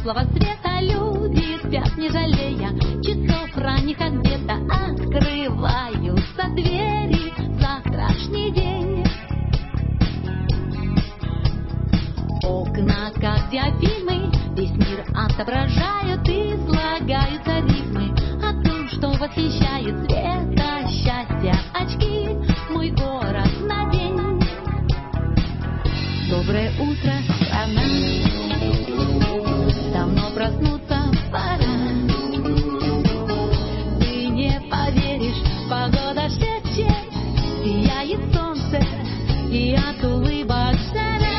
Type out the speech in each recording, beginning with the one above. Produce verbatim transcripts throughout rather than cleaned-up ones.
теплого света. Люди спят, не жалея часов ранних, а где-то открываются двери в завтрашний день. Окна, как диафильмы, весь мир отображают и слагаются рифмы о том, что восхищает цвета счастья очки. Мой город на день. Доброе утро, страна. Давно проснуться пора. Ты не поверишь, погода шепчет, сияет солнце и от улыбок жара.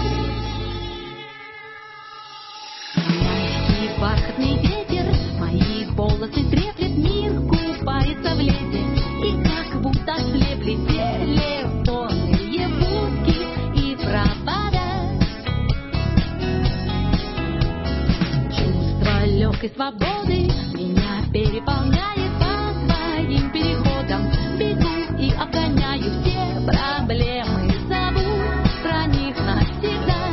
Мягкий бархатный ветер мои волосы треплет, мир купается в лете, и как будто слепли телефонные будки и провода. Чувство легкой свободы меня переполняет по своим переходам. Бегу и обгоняю все проблемы, забудь про них навсегда.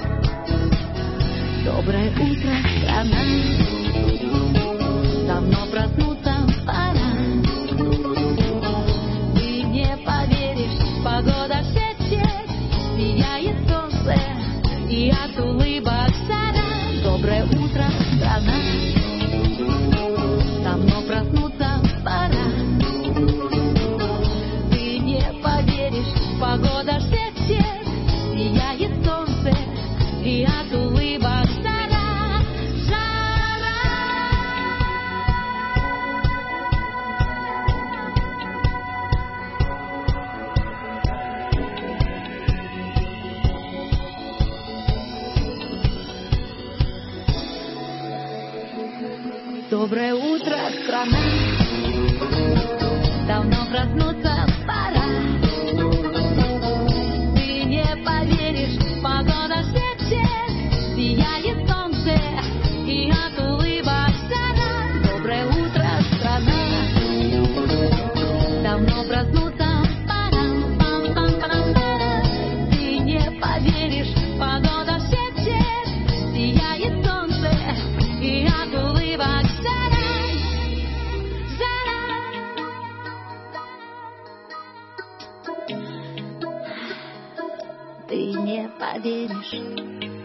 Доброе утро, страна. Давно проснуться пора. Ты не поверишь, погода шепчет, сияет солнце и от улыбок жара. Доброе утро, страна. Давно проснуться пора. Ты не поверишь, погода шепчет, сияет солнце и от улыбок жара. Жара. Доброе утро, страна. Давно проснуться пора. Ты не поверишь, погода шепчет, сияет солнце и от улыбок жара. Доброе утро, страна. Давно проснуться пора. Пам-пам-пам-пара. Ты не поверишь, погода шепчет, сияет солнце и от улыбок жара. Жара. Ты не поверишь.